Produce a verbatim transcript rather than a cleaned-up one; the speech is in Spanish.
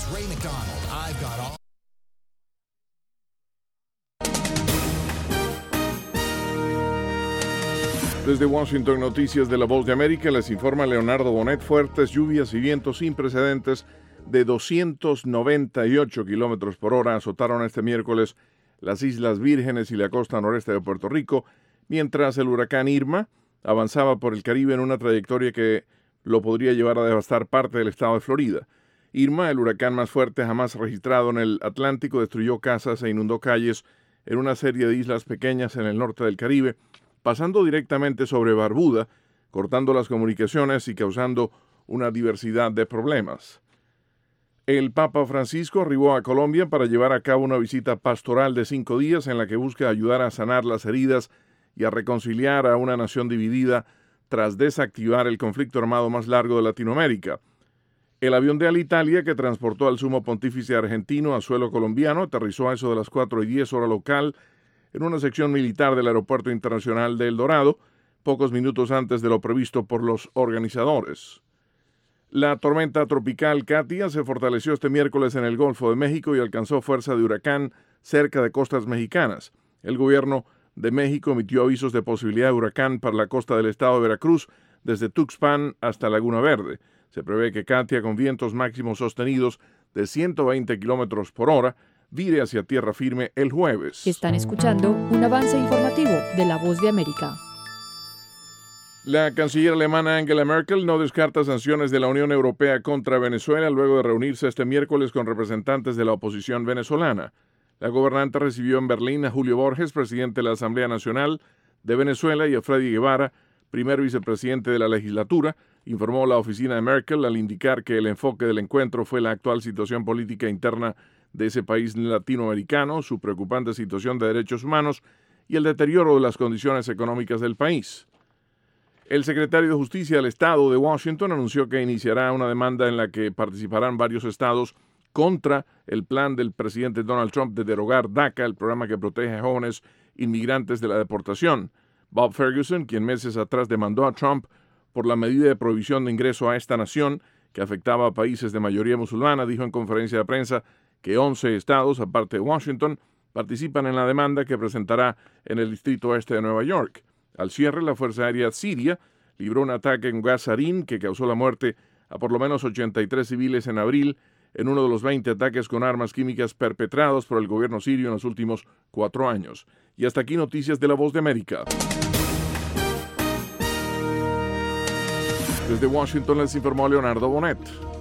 Ray McDonald, I've got all... Desde Washington, noticias de La Voz de América, les informa Leonardo Bonet. Fuertes lluvias y vientos sin precedentes de doscientos noventa y ocho kilómetros por hora azotaron este miércoles las Islas Vírgenes y la costa noreste de Puerto Rico, mientras el huracán Irma avanzaba por el Caribe en una trayectoria que lo podría llevar a devastar parte del estado de Florida. Irma, el huracán más fuerte jamás registrado en el Atlántico, destruyó casas e inundó calles en una serie de islas pequeñas en el norte del Caribe, pasando directamente sobre Barbuda, cortando las comunicaciones y causando una diversidad de problemas. El Papa Francisco arribó a Colombia para llevar a cabo una visita pastoral de cinco días en la que busca ayudar a sanar las heridas y a reconciliar a una nación dividida tras desactivar el conflicto armado más largo de Latinoamérica. El avión de Alitalia, que transportó al sumo pontífice argentino a suelo colombiano, aterrizó a eso de las cuatro y diez hora local en una sección militar del Aeropuerto Internacional de El Dorado, pocos minutos antes de lo previsto por los organizadores. La tormenta tropical Katia se fortaleció este miércoles en el Golfo de México y alcanzó fuerza de huracán cerca de costas mexicanas. El gobierno de México emitió avisos de posibilidad de huracán para la costa del estado de Veracruz, desde Tuxpan hasta Laguna Verde. Se prevé que Katia, con vientos máximos sostenidos de ciento veinte kilómetros por hora, vire hacia tierra firme el jueves. Están escuchando un avance informativo de La Voz de América. La canciller alemana Angela Merkel no descarta sanciones de la Unión Europea contra Venezuela luego de reunirse este miércoles con representantes de la oposición venezolana. La gobernante recibió en Berlín a Julio Borges, presidente de la Asamblea Nacional de Venezuela, y a Freddy Guevara, primer vicepresidente de la legislatura, informó la oficina de Merkel al indicar que el enfoque del encuentro fue la actual situación política interna de ese país latinoamericano, su preocupante situación de derechos humanos y el deterioro de las condiciones económicas del país. El secretario de Justicia del Estado de Washington anunció que iniciará una demanda en la que participarán varios estados contra el plan del presidente Donald Trump de derogar DACA, el programa que protege a jóvenes inmigrantes de la deportación. Bob Ferguson, quien meses atrás demandó a Trump por la medida de prohibición de ingreso a esta nación que afectaba a países de mayoría musulmana, dijo en conferencia de prensa que once estados, aparte de Washington, participan en la demanda que presentará en el distrito este de Nueva York. Al cierre, la Fuerza Aérea Siria libró un ataque en Gazarín que causó la muerte a por lo menos ochenta y tres civiles en abril, en uno de los veinte ataques con armas químicas perpetrados por el gobierno sirio en los últimos cuatro años. Y hasta aquí noticias de La Voz de América. Desde Washington les informó Leonardo Bonet.